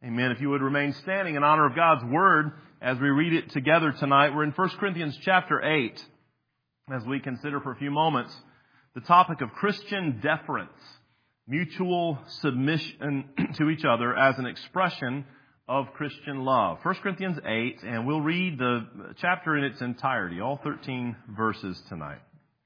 Amen. If you would remain standing in honor of God's Word as we read it together tonight. We're in 1 Corinthians chapter 8 as we consider for a few moments the topic of Christian deference, mutual submission to each other as an expression of Christian love. 1 Corinthians 8, and we'll read the chapter in its entirety, all 13 verses tonight.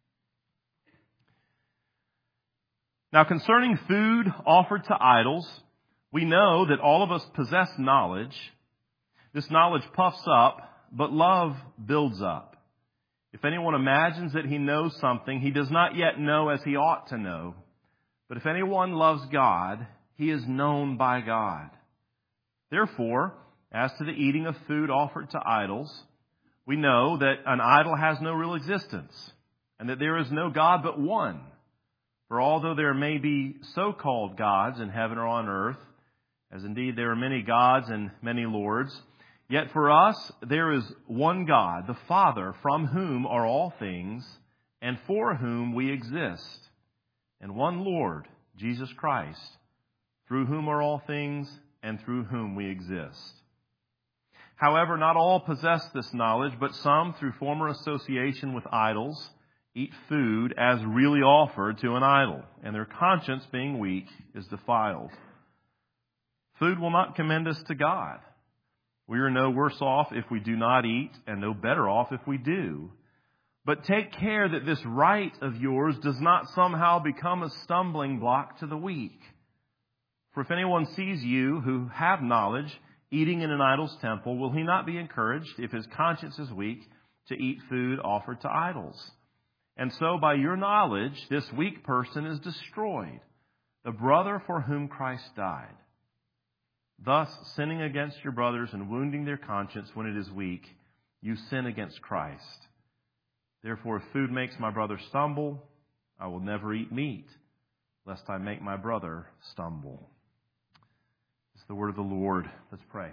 Now concerning food offered to idols, we know that all of us possess knowledge. This knowledge puffs up, but love builds up. If anyone imagines that he knows something, he does not yet know as he ought to know. But if anyone loves God, he is known by God. Therefore, as to the eating of food offered to idols, we know that an idol has no real existence, and that there is no God but one. For although there may be so-called gods in heaven or on earth, as indeed there are many gods and many lords, yet for us there is one God, the Father, from whom are all things, and for whom we exist, and one Lord, Jesus Christ, through whom are all things, and through whom we exist. However, not all possess this knowledge, but some, through former association with idols, eat food as really offered to an idol, and their conscience, being weak, is defiled. Food will not commend us to God. We are no worse off if we do not eat, and no better off if we do. But take care that this right of yours does not somehow become a stumbling block to the weak. For if anyone sees you who have knowledge eating in an idol's temple, will he not be encouraged, if his conscience is weak, to eat food offered to idols? And so by your knowledge, this weak person is destroyed, the brother for whom Christ died. Thus, sinning against your brothers and wounding their conscience when it is weak, you sin against Christ. Therefore, if food makes my brother stumble, I will never eat meat, lest I make my brother stumble. It's the word of the Lord. Let's pray.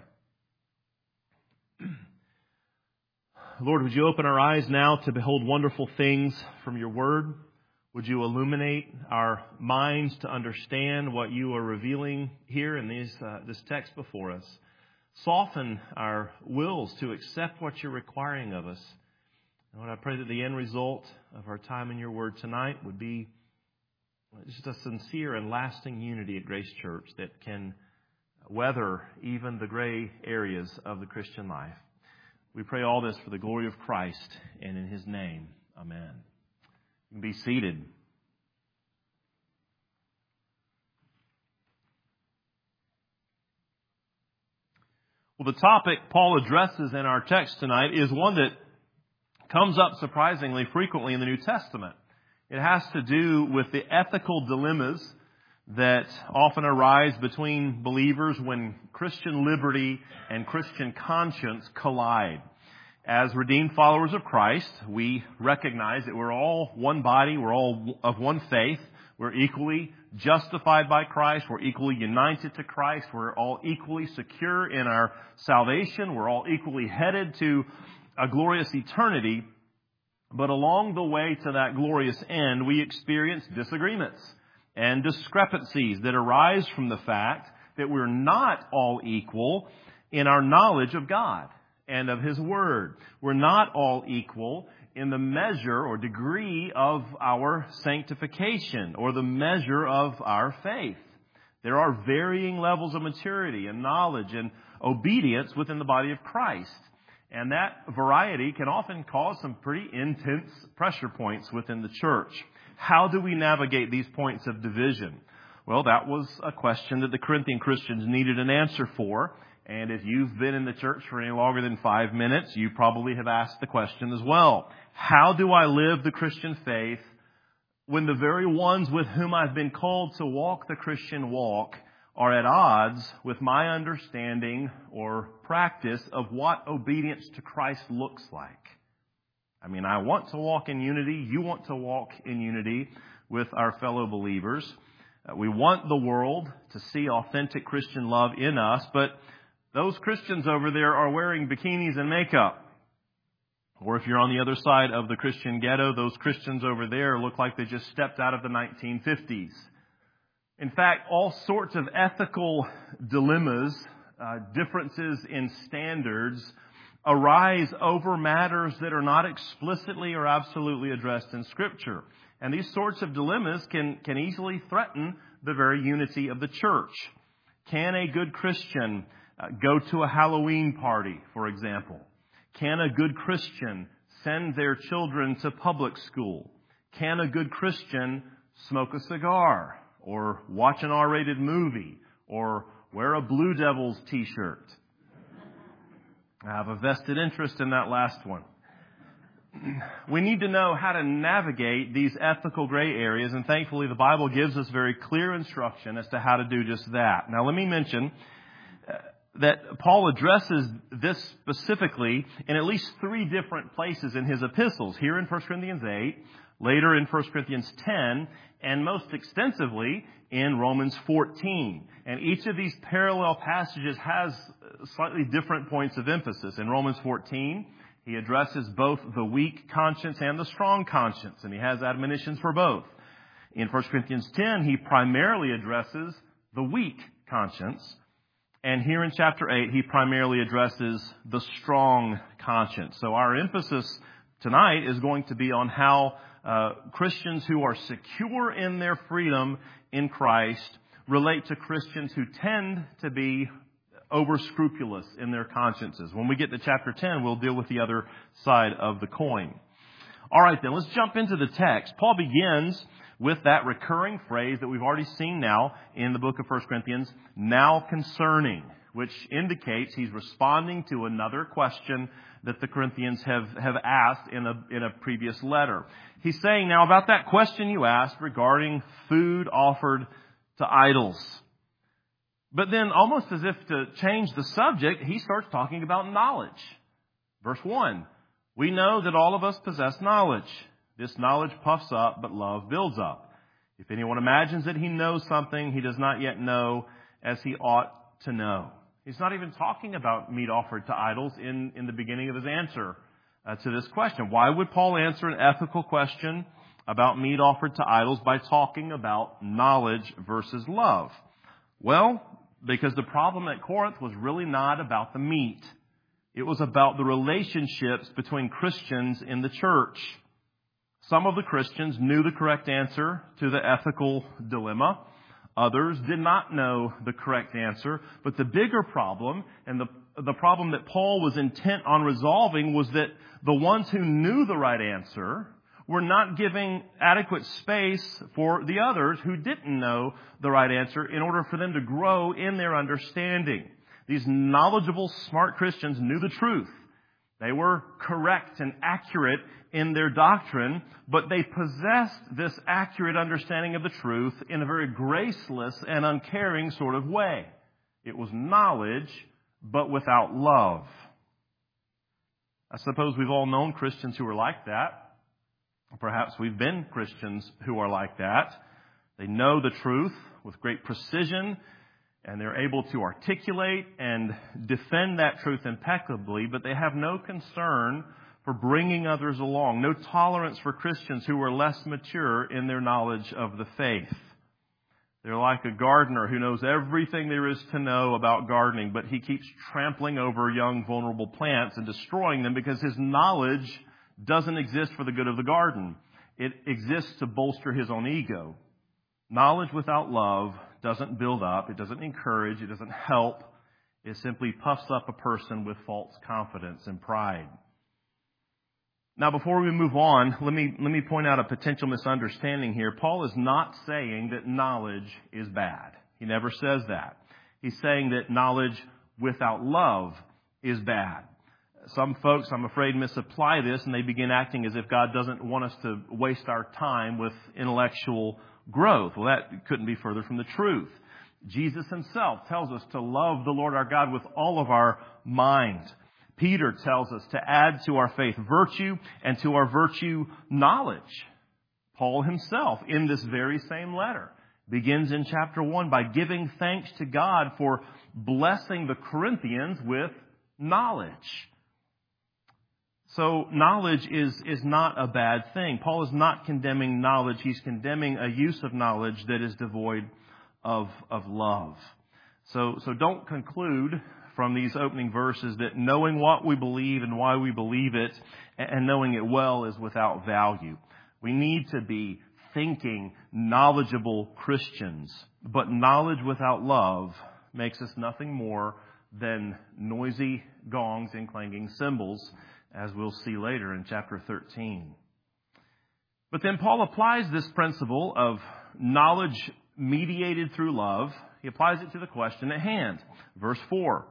Lord, would you open our eyes now to behold wonderful things from your word? Would you illuminate our minds to understand what you are revealing here in this text before us? Soften our wills to accept what you're requiring of us. And Lord, I pray that the end result of our time in your word tonight would be just a sincere and lasting unity at Grace Church that can weather even the gray areas of the Christian life. We pray all this for the glory of Christ and in his name. Amen. You can be seated. Well, the topic Paul addresses in our text tonight is one that comes up surprisingly frequently in the New Testament. It has to do with the ethical dilemmas that often arise between believers when Christian liberty and Christian conscience collide. As redeemed followers of Christ, we recognize that we're all one body, we're all of one faith, we're equally justified by Christ, we're equally united to Christ, we're all equally secure in our salvation, we're all equally headed to a glorious eternity. But along the way to that glorious end, we experience disagreements and discrepancies that arise from the fact that we're not all equal in our knowledge of God and of his word. We're not all equal in the measure or degree of our sanctification or the measure of our faith. There are varying levels of maturity and knowledge and obedience within the body of Christ. And that variety can often cause some pretty intense pressure points within the church. How do we navigate these points of division? Well, that was a question that the Corinthian Christians needed an answer for. And if you've been in the church for any longer than 5 minutes, you probably have asked the question as well. How do I live the Christian faith when the very ones with whom I've been called to walk the Christian walk are at odds with my understanding or practice of what obedience to Christ looks like? I mean, I want to walk in unity. You want to walk in unity with our fellow believers. We want the world to see authentic Christian love in us, but those Christians over there are wearing bikinis and makeup. Or if you're on the other side of the Christian ghetto, those Christians over there look like they just stepped out of the 1950s. In fact, all sorts of ethical dilemmas differences in standards arise over matters that are not explicitly or absolutely addressed in Scripture. And these sorts of dilemmas can easily threaten the very unity of the church. Can a good Christian go to a Halloween party, for example? Can a good Christian send their children to public school? Can a good Christian smoke a cigar or watch an R-rated movie or wear a Blue Devils t-shirt? I have a vested interest in that last one. We need to know how to navigate these ethical gray areas, and thankfully the Bible gives us very clear instruction as to how to do just that. Now let me mention that Paul addresses this specifically in at least 3 different places in his epistles. Here in 1 Corinthians 8, later in 1 Corinthians 10, and most extensively in Romans 14. And each of these parallel passages has slightly different points of emphasis. In Romans 14, he addresses both the weak conscience and the strong conscience, and he has admonitions for both. In 1 Corinthians 10, he primarily addresses the weak conscience. And here in chapter 8, he primarily addresses the strong conscience. So our emphasis tonight is going to be on how Christians who are secure in their freedom in Christ relate to Christians who tend to be over-scrupulous in their consciences. When we get to chapter 10, we'll deal with the other side of the coin. All right, then, let's jump into the text. Paul begins with that recurring phrase that we've already seen now in the book of 1 Corinthians, now concerning, which indicates he's responding to another question that the Corinthians have asked in a previous letter. He's saying, now about that question you asked regarding food offered to idols. But then, almost as if to change the subject, he starts talking about knowledge. Verse 1, we know that all of us possess knowledge. This knowledge puffs up, but love builds up. If anyone imagines that he knows something, he does not yet know as he ought to know. He's not even talking about meat offered to idols in the beginning of his answer to this question. Why would Paul answer an ethical question about meat offered to idols by talking about knowledge versus love? Well, because the problem at Corinth was really not about the meat. It was about the relationships between Christians in the church. Some of the Christians knew the correct answer to the ethical dilemma. Others did not know the correct answer. But the bigger problem, and the problem that Paul was intent on resolving, was that the ones who knew the right answer were not giving adequate space for the others who didn't know the right answer in order for them to grow in their understanding. These knowledgeable, smart Christians knew the truth. They were correct and accurate in their doctrine, but they possessed this accurate understanding of the truth in a very graceless and uncaring sort of way. It was knowledge, but without love. I suppose we've all known Christians who are like that. Perhaps we've been Christians who are like that. They know the truth with great precision, and they're able to articulate and defend that truth impeccably, but they have no concern for bringing others along, no tolerance for Christians who are less mature in their knowledge of the faith. They're like a gardener who knows everything there is to know about gardening, but he keeps trampling over young, vulnerable plants and destroying them because his knowledge doesn't exist for the good of the garden. It exists to bolster his own ego. Knowledge without love doesn't build up, it doesn't encourage, it doesn't help. It simply puffs up a person with false confidence and pride. Now, before we move on, let me point out a potential misunderstanding here. Paul is not saying that knowledge is bad. He never says that. He's saying that knowledge without love is bad. Some folks, I'm afraid, misapply this, and they begin acting as if God doesn't want us to waste our time with intellectual growth. Well, that couldn't be further from the truth. Jesus himself tells us to love the Lord our God with all of our mind. Peter tells us to add to our faith virtue, and to our virtue knowledge. Paul himself, in this very same letter, begins in chapter 1 by giving thanks to God for blessing the Corinthians with knowledge. So knowledge is not a bad thing. Paul is not condemning knowledge. He's condemning a use of knowledge that is devoid of love. So don't conclude from these opening verses that knowing what we believe and why we believe it and knowing it well is without value. We need to be thinking, knowledgeable Christians. But knowledge without love makes us nothing more than noisy gongs and clanging cymbals, as we'll see later in chapter 13. But then Paul applies this principle of knowledge mediated through love. He applies it to the question at hand. Verse 4.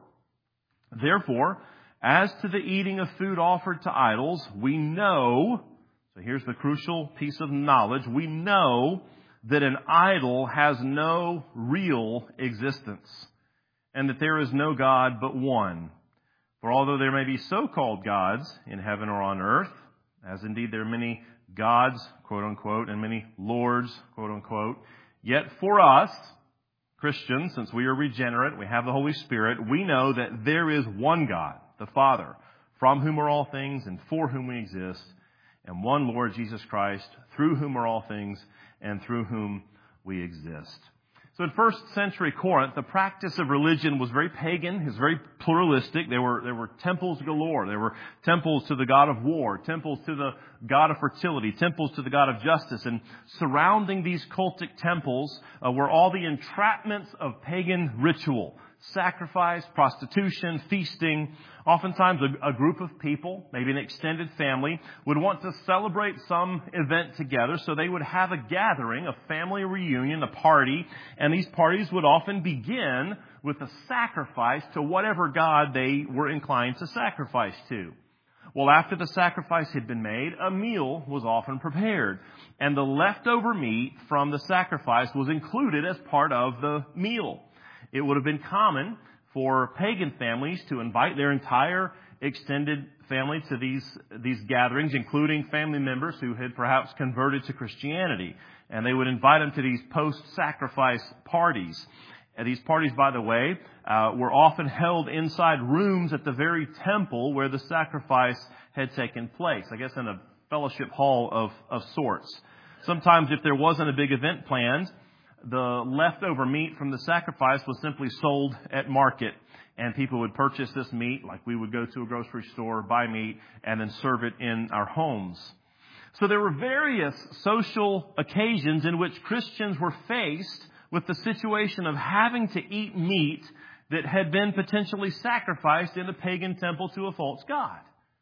Therefore, as to the eating of food offered to idols, we know, so here's the crucial piece of knowledge, we know that an idol has no real existence, and that there is no God but one. For although there may be so-called gods in heaven or on earth, as indeed there are many gods, quote unquote, and many lords, quote unquote, yet for us, Christians, since we are regenerate, we have the Holy Spirit, we know that there is one God, the Father, from whom are all things and for whom we exist, and one Lord Jesus Christ, through whom are all things and through whom we exist. So in first century Corinth, the practice of religion was very pagan. It was very pluralistic. There were temples galore. There were temples to the god of war, temples to the god of fertility, temples to the god of justice. And surrounding these cultic temples were all the entrapments of pagan ritual. Sacrifice, prostitution, feasting. Oftentimes a group of people, maybe an extended family, would want to celebrate some event together. So they would have a gathering, a family reunion, a party. And these parties would often begin with a sacrifice to whatever god they were inclined to sacrifice to. Well, after the sacrifice had been made, a meal was often prepared. And the leftover meat from the sacrifice was included as part of the meal. It would have been common for pagan families to invite their entire extended family to these gatherings, including family members who had perhaps converted to Christianity. And they would invite them to these post-sacrifice parties. And these parties, by the way, were often held inside rooms at the very temple where the sacrifice had taken place. I guess in a fellowship hall of sorts. Sometimes if there wasn't a big event planned, the leftover meat from the sacrifice was simply sold at market, and people would purchase this meat, like we would go to a grocery store, buy meat, and then serve it in our homes. So there were various social occasions in which Christians were faced with the situation of having to eat meat that had been potentially sacrificed in a pagan temple to a false god.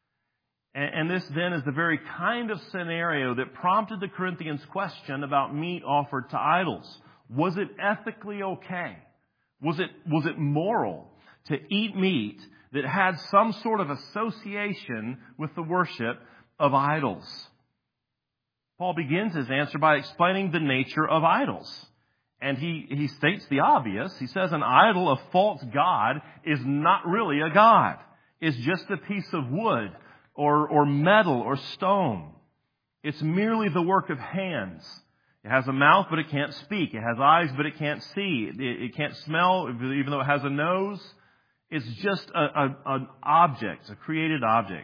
And this then is the very kind of scenario that prompted the Corinthians' question about meat offered to idols. Was it ethically okay? Was it moral to eat meat that had some sort of association with the worship of idols? Paul begins his answer by explaining the nature of idols. And he states the obvious. He says an idol, a false god, is not really a god. It's just a piece of wood or metal or stone. It's merely the work of hands. It has a mouth, but it can't speak. It has eyes, but it can't see. It can't smell, even though it has a nose. It's just an object, a created object.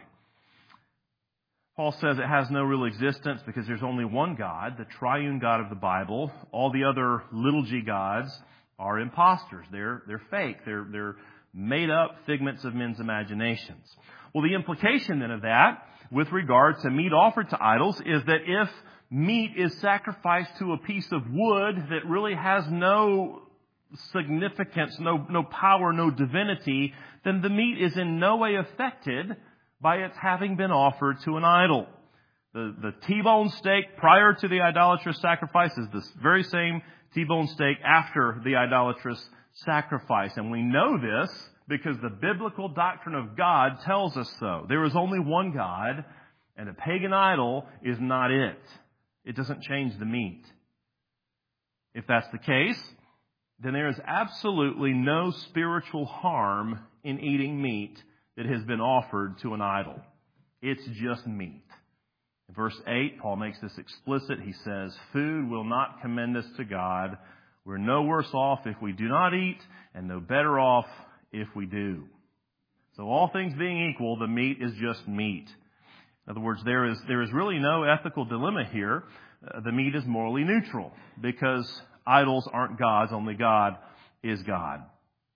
Paul says it has no real existence because there's only one God, the triune God of the Bible. All the other little g gods are imposters. They're fake. They're made up figments of men's imaginations. Well, the implication then of that, with regard to meat offered to idols, is that if meat is sacrificed to a piece of wood that really has no significance, no power, no divinity, then the meat is in no way affected by its having been offered to an idol. The T-bone steak prior to the idolatrous sacrifice is the very same T-bone steak after the idolatrous sacrifice. And we know this because the biblical doctrine of God tells us so. There is only one God, and a pagan idol is not it. It doesn't change the meat. If that's the case, then there is absolutely no spiritual harm in eating meat that has been offered to an idol. It's just meat. In verse 8, Paul makes this explicit. He says, food will not commend us to God. We're no worse off if we do not eat, and no better off if we do. So all things being equal, the meat is just meat. In other words, there is really no ethical dilemma here. The meat is morally neutral because idols aren't gods, only God is God.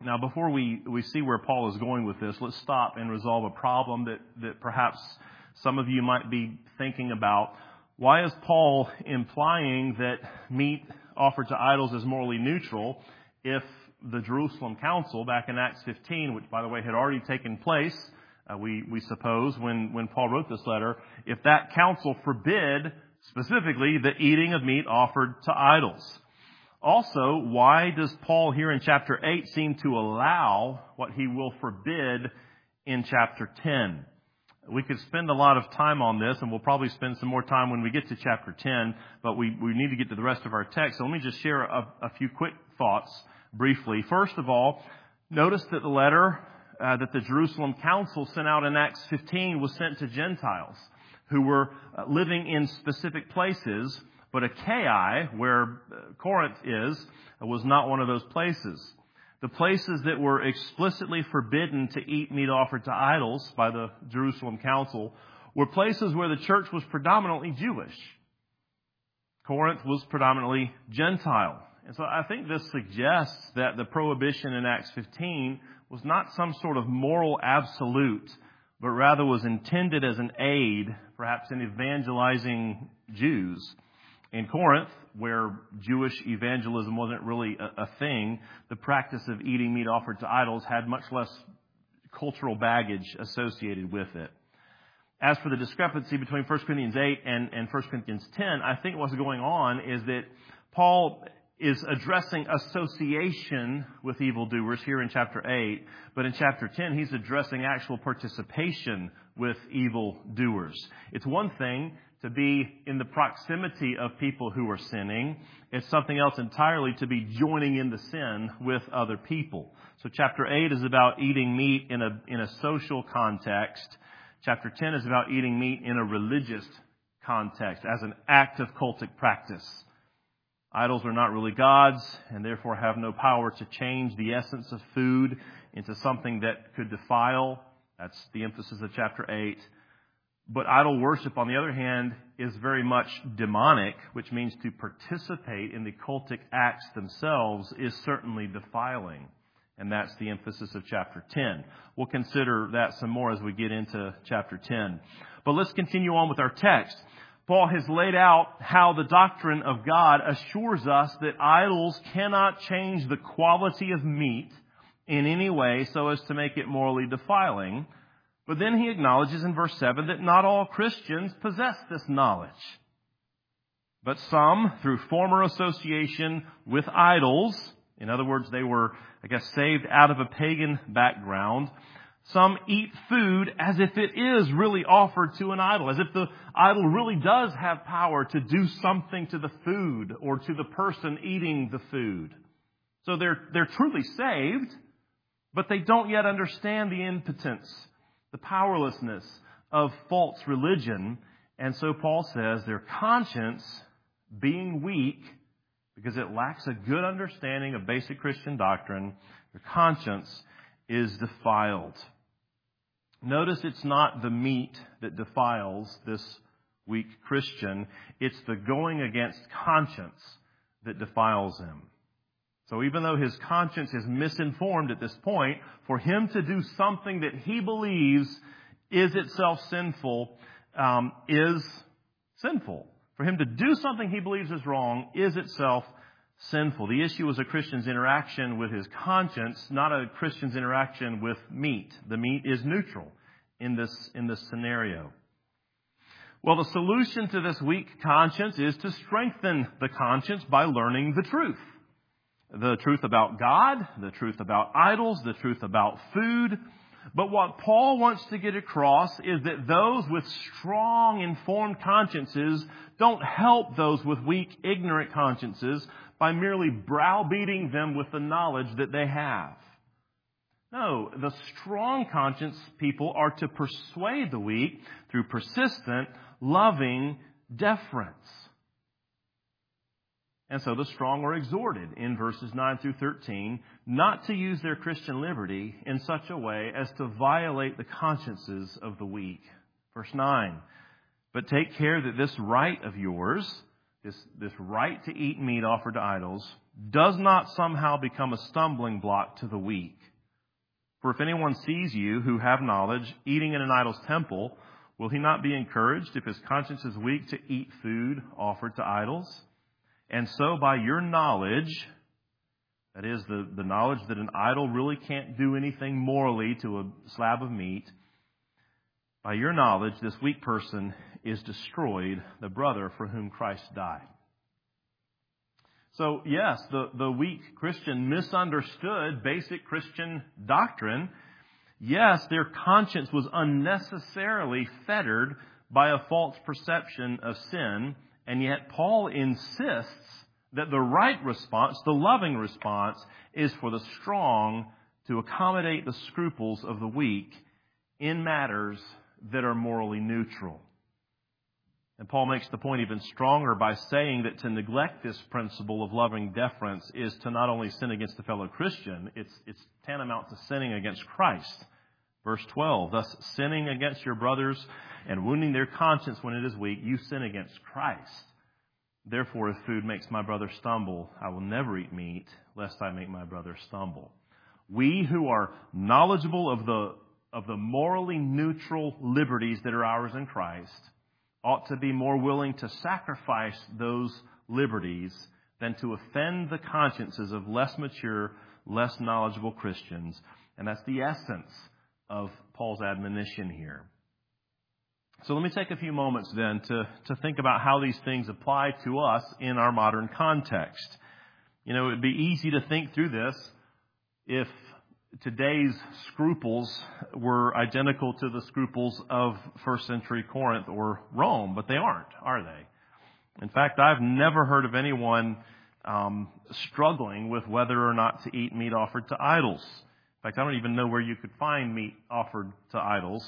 Now, before we see where Paul is going with this, let's stop and resolve a problem that perhaps some of you might be thinking about. Why is Paul implying that meat offered to idols is morally neutral if the Jerusalem Council back in Acts 15, which, by the way, had already taken place, we suppose, when Paul wrote this letter, if that council forbid specifically the eating of meat offered to idols? Also, why does Paul here in chapter 8 seem to allow what he will forbid in chapter 10? We could spend a lot of time on this, and we'll probably spend some more time when we get to chapter 10, but we need to get to the rest of our text. So let me just share a few quick thoughts briefly. First of all, notice that the letter that the Jerusalem Council sent out in Acts 15 was sent to Gentiles who were living in specific places, but Achaia, where Corinth is, was not one of those places. The places that were explicitly forbidden to eat meat offered to idols by the Jerusalem Council were places where the church was predominantly Jewish. Corinth was predominantly Gentile. And so I think this suggests that the prohibition in Acts 15 was not some sort of moral absolute, but rather was intended as an aid, perhaps in evangelizing Jews. In Corinth, where Jewish evangelism wasn't really a thing, the practice of eating meat offered to idols had much less cultural baggage associated with it. As for the discrepancy between 1 Corinthians 8 and 1 Corinthians 10, I think what's going on is that Paul is addressing association with evildoers here in chapter 8, but in chapter 10 he's addressing actual participation with evildoers. It's one thing to be in the proximity of people who are sinning. It's something else entirely to be joining in the sin with other people. So chapter 8 is about eating meat in a social context. Chapter 10 is about eating meat in a religious context as an act of cultic practice. Idols are not really gods and therefore have no power to change the essence of food into something that could defile. That's the emphasis of chapter 8. But idol worship, on the other hand, is very much demonic, which means to participate in the cultic acts themselves is certainly defiling. And that's the emphasis of chapter 10. We'll consider that some more as we get into chapter 10. But let's continue on with our text. Paul has laid out how the doctrine of God assures us that idols cannot change the quality of meat in any way so as to make it morally defiling. But then he acknowledges in verse 7 that not all Christians possess this knowledge. But some, through former association with idols, in other words, they were, saved out of a pagan background, some eat food as if it is really offered to an idol, as if the idol really does have power to do something to the food or to the person eating the food. So they're truly saved, but they don't yet understand the impotence, the powerlessness of false religion. And so Paul says their conscience, being weak, because it lacks a good understanding of basic Christian doctrine, their conscience is defiled. Notice it's not the meat that defiles this weak Christian. It's the going against conscience that defiles him. So even though his conscience is misinformed at this point, for him to do something that he believes is itself sinful, is sinful. For him to do something he believes is wrong is itself sinful. The issue is a Christian's interaction with his conscience, not a Christian's interaction with meat. The meat is neutral in this scenario. Well, the solution to this weak conscience is to strengthen the conscience by learning the truth. The truth about God, the truth about idols, the truth about food. But what Paul wants to get across is that those with strong, informed consciences don't help those with weak, ignorant consciences by merely browbeating them with the knowledge that they have. No, the strong conscience people are to persuade the weak through persistent, loving deference. And so the strong are exhorted in verses 9 through 13 not to use their Christian liberty in such a way as to violate the consciences of the weak. Verse 9, but take care that this right of yours, this right to eat meat offered to idols, does not somehow become a stumbling block to the weak. For if anyone sees you who have knowledge eating in an idol's temple, will he not be encouraged if his conscience is weak to eat food offered to idols? And so by your knowledge, that is, the knowledge that an idol really can't do anything morally to a slab of meat, by your knowledge, this weak person is destroyed, the brother for whom Christ died. So, yes, the weak Christian misunderstood basic Christian doctrine. Yes, their conscience was unnecessarily fettered by a false perception of sin, and yet Paul insists that the right response, the loving response, is for the strong to accommodate the scruples of the weak in matters that are morally neutral. And Paul makes the point even stronger by saying that to neglect this principle of loving deference is to not only sin against a fellow Christian, it's tantamount to sinning against Christ. Verse 12, thus sinning against your brothers and wounding their conscience when it is weak, you sin against Christ. Therefore, if food makes my brother stumble, I will never eat meat, lest I make my brother stumble. We who are knowledgeable of the morally neutral liberties that are ours in Christ ought to be more willing to sacrifice those liberties than to offend the consciences of less mature, less knowledgeable Christians. And that's the essence of Paul's admonition here. So let me take a few moments then to think about how these things apply to us in our modern context. You know, it would be easy to think through this if today's scruples were identical to the scruples of first century Corinth or Rome, but they aren't, are they? In fact, I've never heard of anyone struggling with whether or not to eat meat offered to idols. In fact, I don't even know where you could find meat offered to idols.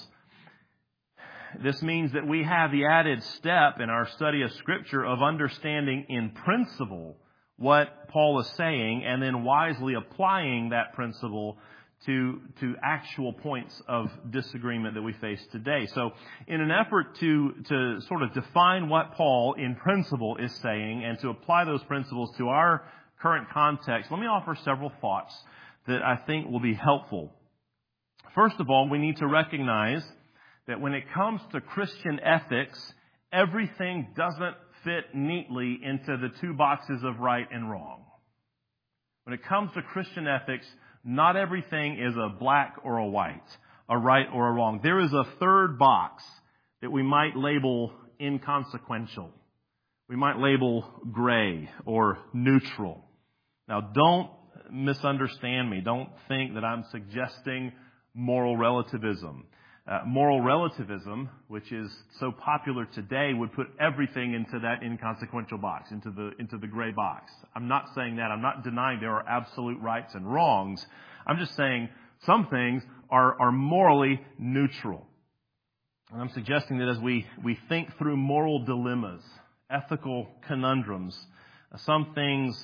This means that we have the added step in our study of Scripture of understanding in principle what Paul is saying and then wisely applying that principle to actual points of disagreement that we face today. So in an effort to sort of define what Paul in principle is saying and to apply those principles to our current context, let me offer several thoughts that I think will be helpful. First of all, we need to recognize that when it comes to Christian ethics, everything doesn't fit neatly into the two boxes of right and wrong. When it comes to Christian ethics, not everything is a black or a white, a right or a wrong. There is a third box that we might label inconsequential. We might label gray or neutral. Now, don't misunderstand me. Don't think that I'm suggesting moral relativism. Moral relativism, which is so popular today, would put everything into that inconsequential box, into the gray box. I'm not saying that. I'm not denying there are absolute rights and wrongs. I'm just saying some things are morally neutral. And I'm suggesting that as we think through moral dilemmas, ethical conundrums, some things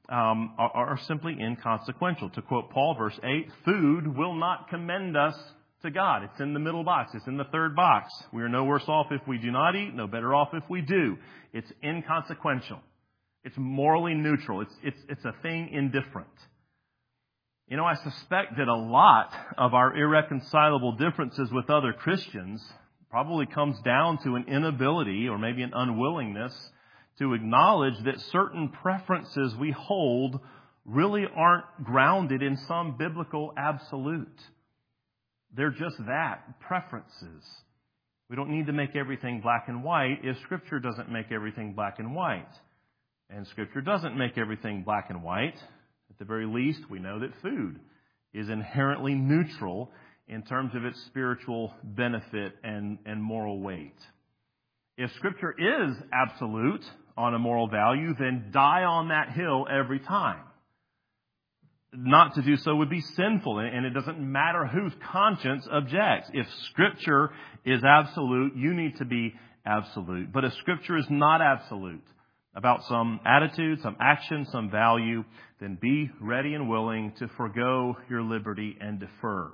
are simply inconsequential. To quote Paul, verse 8, food will not commend us to God. It's in the middle box. It's in the third box. We are no worse off if we do not eat, no better off if we do. It's inconsequential. It's morally neutral. It's a thing indifferent. You know, I suspect that a lot of our irreconcilable differences with other Christians probably comes down to an inability or maybe an unwillingness to acknowledge that certain preferences we hold really aren't grounded in some biblical absolute. They're just that, preferences. We don't need to make everything black and white if Scripture doesn't make everything black and white. And Scripture doesn't make everything black and white. At the very least, we know that food is inherently neutral in terms of its spiritual benefit and moral weight. If Scripture is absolute on a moral value, then die on that hill every time. Not to do so would be sinful, and it doesn't matter whose conscience objects. If Scripture is absolute, you need to be absolute. But if Scripture is not absolute about some attitude, some action, some value, then be ready and willing to forgo your liberty and defer.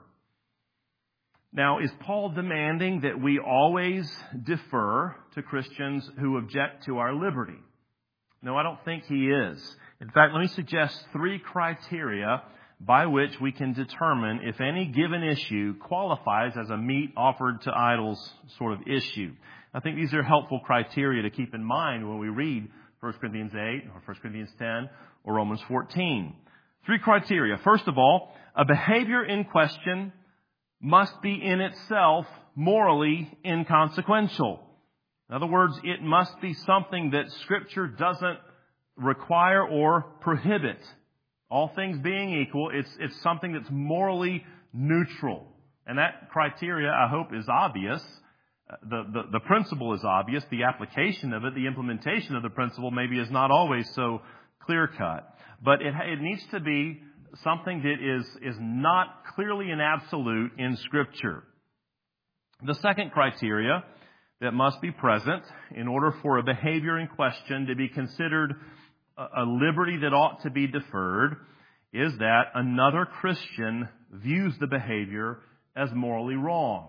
Now, is Paul demanding that we always defer to Christians who object to our liberty? No, I don't think he is. In fact, let me suggest 3 criteria by which we can determine if any given issue qualifies as a meat offered to idols sort of issue. I think these are helpful criteria to keep in mind when we read 1 Corinthians 8 or 1 Corinthians 10 or Romans 14. 3 criteria. First of all, a behavior in question must be in itself morally inconsequential. In other words, it must be something that Scripture doesn't require or prohibit. All things being equal, it's something that's morally neutral. And that criteria, I hope, is obvious. The principle is obvious. The application of it, the implementation of the principle maybe is not always so clear-cut. But it needs to be something that is not clearly an absolute in Scripture. The second criteria that must be present in order for a behavior in question to be considered a liberty that ought to be deferred is that another Christian views the behavior as morally wrong.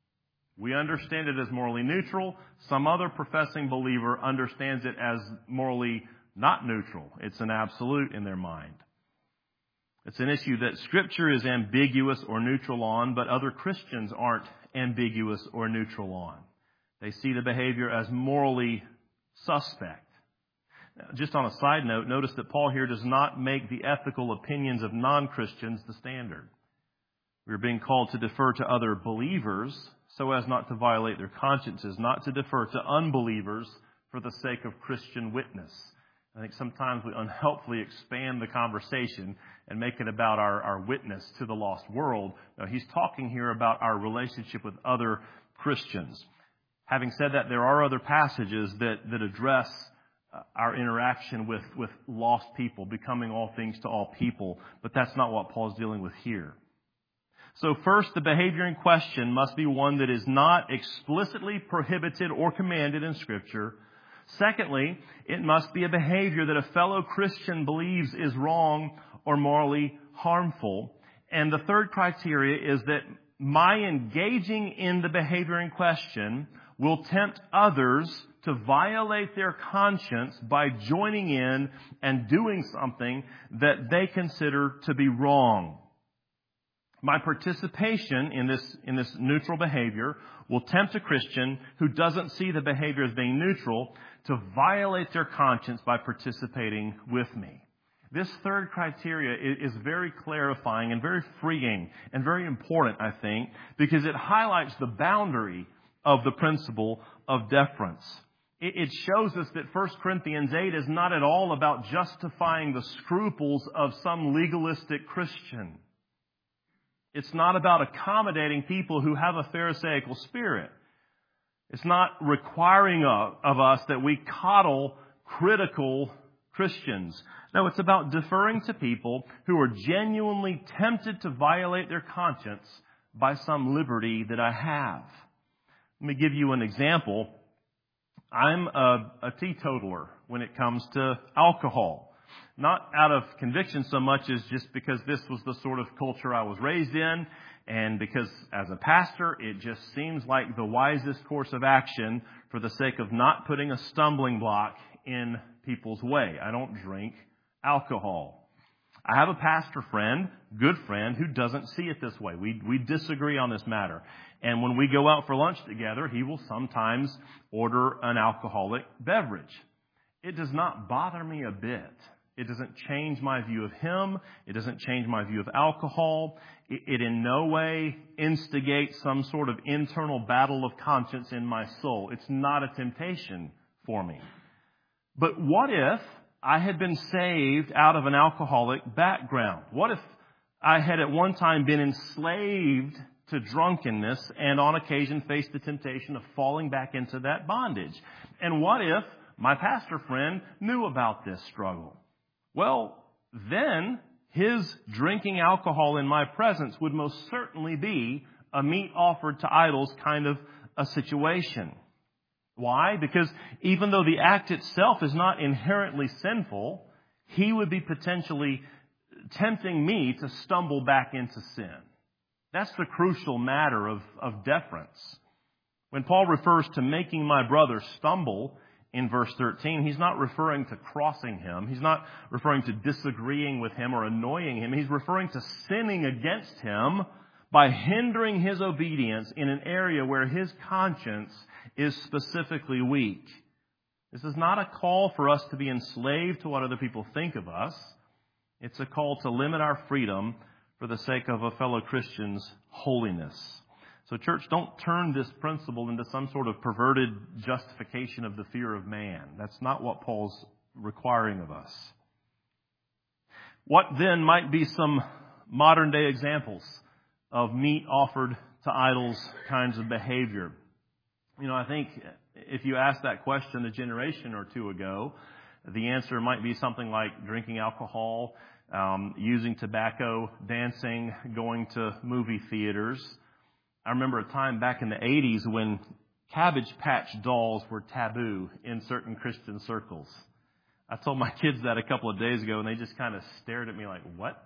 We understand it as morally neutral. Some other professing believer understands it as morally not neutral. It's an absolute in their mind. It's an issue that Scripture is ambiguous or neutral on, but other Christians aren't ambiguous or neutral on. They see the behavior as morally suspect. Now, just on a side note, notice that Paul here does not make the ethical opinions of non-Christians the standard. We're being called to defer to other believers so as not to violate their consciences, not to defer to unbelievers for the sake of Christian witness. I think sometimes we unhelpfully expand the conversation and make it about our witness to the lost world. No, he's talking here about our relationship with other Christians. Having said that, there are other passages that address our interaction with lost people, becoming all things to all people, but that's not what Paul's dealing with here. So first, the behavior in question must be one that is not explicitly prohibited or commanded in Scripture. Secondly, it must be a behavior that a fellow Christian believes is wrong or morally harmful. And the third criteria is that my engaging in the behavior in question will tempt others to violate their conscience by joining in and doing something that they consider to be wrong. My participation in this neutral behavior will tempt a Christian who doesn't see the behavior as being neutral to violate their conscience by participating with me. This third criteria is very clarifying and very freeing and very important, I think, because it highlights the boundary of the principle of deference. It shows us that 1 Corinthians 8 is not at all about justifying the scruples of some legalistic Christian. It's not about accommodating people who have a Pharisaical spirit. It's not requiring of us that we coddle critical Christians. No, it's about deferring to people who are genuinely tempted to violate their conscience by some liberty that I have. Let me give you an example. I'm a teetotaler when it comes to alcohol. Not out of conviction so much as just because this was the sort of culture I was raised in, and because as a pastor, it just seems like the wisest course of action for the sake of not putting a stumbling block in people's way. I don't drink alcohol. I have a pastor friend, good friend, who doesn't see it this way. We disagree on this matter. And when we go out for lunch together, he will sometimes order an alcoholic beverage. It does not bother me a bit. It doesn't change my view of him. It doesn't change my view of alcohol. It in no way instigates some sort of internal battle of conscience in my soul. It's not a temptation for me. But what if I had been saved out of an alcoholic background? What if I had at one time been enslaved to drunkenness and on occasion faced the temptation of falling back into that bondage? And what if my pastor friend knew about this struggle? Well, then his drinking alcohol in my presence would most certainly be a meat offered to idols kind of a situation. Why? Because even though the act itself is not inherently sinful, he would be potentially tempting me to stumble back into sin. That's the crucial matter of deference. When Paul refers to making my brother stumble, in verse 13, he's not referring to crossing him. He's not referring to disagreeing with him or annoying him. He's referring to sinning against him by hindering his obedience in an area where his conscience is specifically weak. This is not a call for us to be enslaved to what other people think of us. It's a call to limit our freedom for the sake of a fellow Christian's holiness. So, church, don't turn this principle into some sort of perverted justification of the fear of man. That's not what Paul's requiring of us. What then might be some modern day examples of meat offered to idols kinds of behavior? I think if you asked that question a generation or two ago, the answer might be something like drinking alcohol, using tobacco, dancing, going to movie theaters. I remember a time back in the 80s when Cabbage Patch dolls were taboo in certain Christian circles. I told my kids that a couple of days ago, and they just kind of stared at me like, what?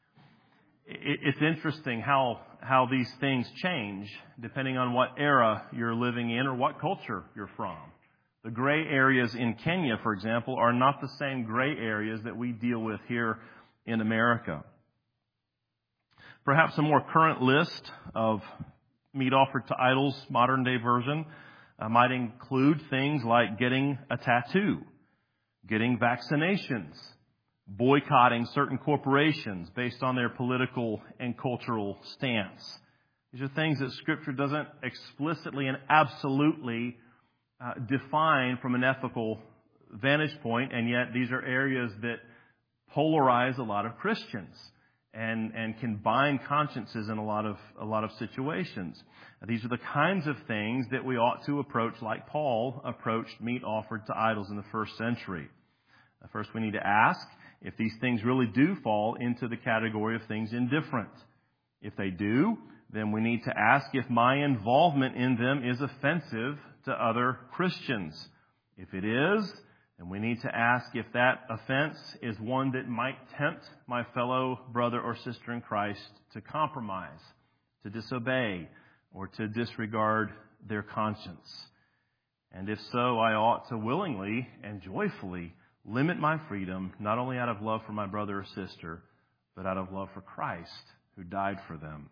It's interesting how these things change depending on what era you're living in or what culture you're from. The gray areas in Kenya, for example, are not the same gray areas that we deal with here in America. Perhaps a more current list of meat offered to idols, modern day version, might include things like getting a tattoo, getting vaccinations, boycotting certain corporations based on their political and cultural stance. These are things that Scripture doesn't explicitly and absolutely define from an ethical vantage point, and yet these are areas that polarize a lot of Christians and can bind consciences in a lot of situations. These are the kinds of things that we ought to approach like Paul approached meat offered to idols in the first century. First, we need to ask if these things really do fall into the category of things indifferent. If they do, then we need to ask if my involvement in them is offensive to other Christians. If it is, then we need to ask if that offense is one that might tempt my fellow brother or sister in Christ to compromise, to disobey, or to disregard their conscience. And if so, I ought to willingly and joyfully limit my freedom, not only out of love for my brother or sister, but out of love for Christ, who died for them.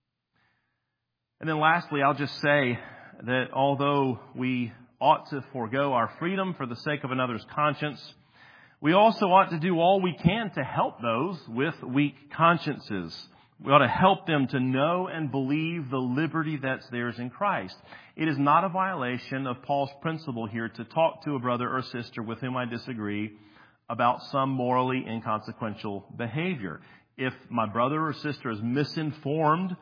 And then lastly, I'll just say that although we ought to forego our freedom for the sake of another's conscience, we also ought to do all we can to help those with weak consciences. We ought to help them to know and believe the liberty that's theirs in Christ. It is not a violation of Paul's principle here to talk to a brother or sister with whom I disagree about some morally inconsequential behavior. If my brother or sister is misinformed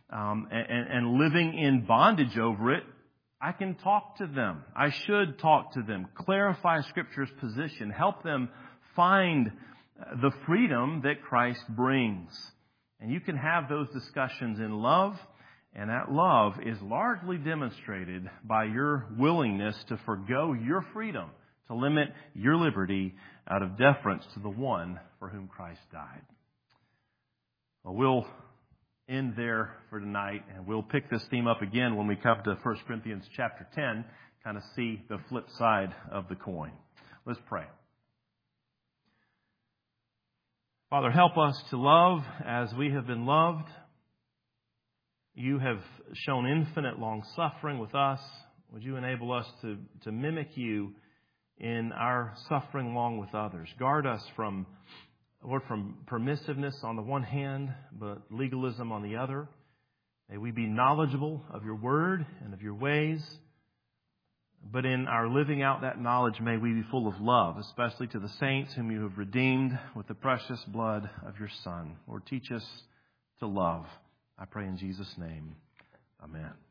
and living in bondage over it, I can talk to them. I should talk to them, clarify Scripture's position, help them find the freedom that Christ brings. And you can have those discussions in love, and that love is largely demonstrated by your willingness to forgo your freedom, to limit your liberty out of deference to the one for whom Christ died. Well, we'll end there for tonight, and we'll pick this theme up again when we come to 1 Corinthians chapter 10, kind of see the flip side of the coin. Let's pray. Father, help us to love as we have been loved. You have shown infinite long-suffering with us. Would you enable us to mimic you in our suffering along with others? Guard us from permissiveness on the one hand, but legalism on the other. May we be knowledgeable of your word and of your ways. But in our living out that knowledge, may we be full of love, especially to the saints whom you have redeemed with the precious blood of your Son. Lord, teach us to love. I pray in Jesus' name. Amen.